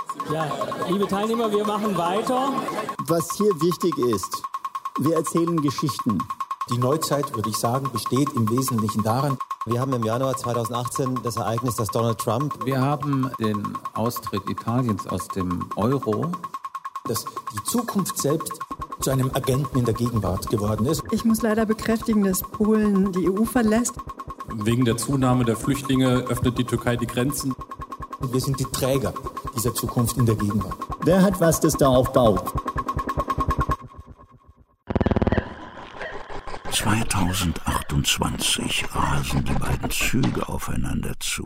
Ja, liebe Teilnehmer, wir machen weiter. Was hier wichtig ist, wir erzählen Geschichten. Die Neuzeit, würde ich sagen, besteht im Wesentlichen darin. Wir haben im Januar 2018 das Ereignis, dass Donald Trump... Wir haben den Austritt Italiens aus dem Euro. Dass die Zukunft selbst zu einem Agenten in der Gegenwart geworden ist. Ich muss leider bekräftigen, dass Polen die EU verlässt. Wegen der Zunahme der Flüchtlinge öffnet die Türkei die Grenzen. Und wir sind die Träger dieser Zukunft in der Gegenwart. Wer hat was, das darauf baut? 2028 rasen die beiden Züge aufeinander zu.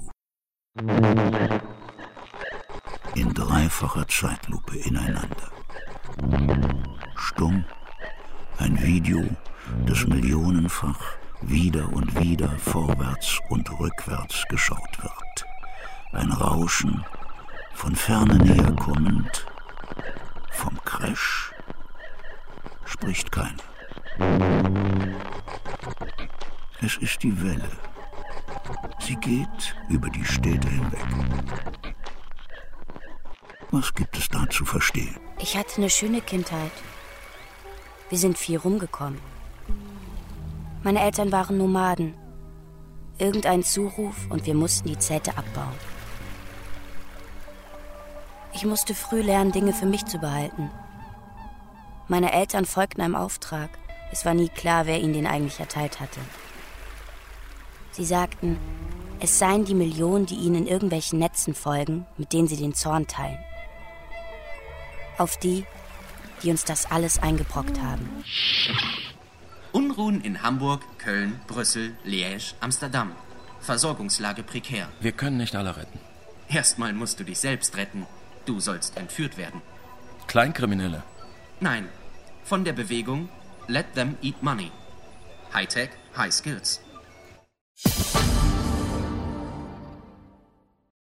In dreifacher Zeitlupe ineinander. Stumm, ein Video, das millionenfach wieder und wieder vorwärts und rückwärts geschaut wird. Ein Rauschen, von ferne näher kommend, vom Crash spricht keiner. Es ist die Welle. Sie geht über die Städte hinweg. Was gibt es da zu verstehen? Ich hatte eine schöne Kindheit. Wir sind viel rumgekommen. Meine Eltern waren Nomaden. Irgendein Zuruf und wir mussten die Zelte abbauen. Ich musste früh lernen, Dinge für mich zu behalten. Meine Eltern folgten einem Auftrag. Es war nie klar, wer ihn den eigentlich erteilt hatte. Sie sagten, es seien die Millionen, die ihnen in irgendwelchen Netzen folgen, mit denen sie den Zorn teilen. Auf die, die uns das alles eingebrockt haben. Unruhen in Hamburg, Köln, Brüssel, Liège, Amsterdam. Versorgungslage prekär. Wir können nicht alle retten. Erstmal musst du dich selbst retten. Du sollst entführt werden. Kleinkriminelle? Nein, von der Bewegung Let Them Eat Money. Hightech, High Skills.